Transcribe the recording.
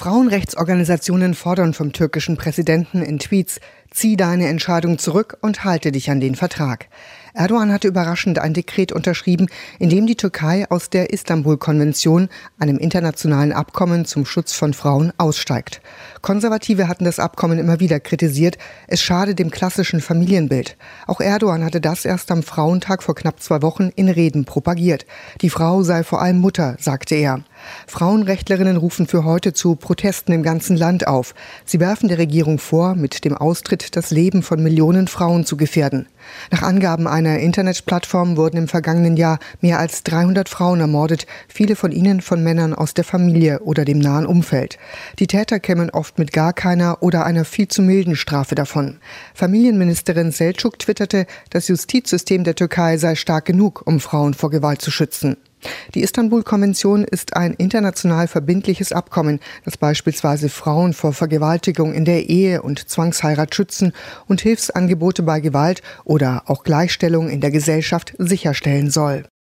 Frauenrechtsorganisationen fordern vom türkischen Präsidenten in Tweets: Zieh deine Entscheidung zurück und halte dich an den Vertrag. Erdogan hatte überraschend ein Dekret unterschrieben, in dem die Türkei aus der Istanbul-Konvention, einem internationalen Abkommen zum Schutz von Frauen, aussteigt. Konservative hatten das Abkommen immer wieder kritisiert, es schade dem klassischen Familienbild. Auch Erdogan hatte das erst am Frauentag vor knapp 2 Wochen in Reden propagiert. Die Frau sei vor allem Mutter, sagte er. Frauenrechtlerinnen rufen für heute zu Protesten im ganzen Land auf. Sie werfen der Regierung vor, mit dem Austritt das Leben von Millionen Frauen zu gefährden. Nach Angaben einer Internetplattform wurden im vergangenen Jahr mehr als 300 Frauen ermordet, viele von ihnen von Männern aus der Familie oder dem nahen Umfeld. Die Täter kämen oft mit gar keiner oder einer viel zu milden Strafe davon. Familienministerin Selçuk twitterte, das Justizsystem der Türkei sei stark genug, um Frauen vor Gewalt zu schützen. Die Istanbul-Konvention ist ein international verbindliches Abkommen, das beispielsweise Frauen vor Vergewaltigung in der Ehe und Zwangsheirat schützen und Hilfsangebote bei Gewalt oder auch Gleichstellung in der Gesellschaft sicherstellen soll.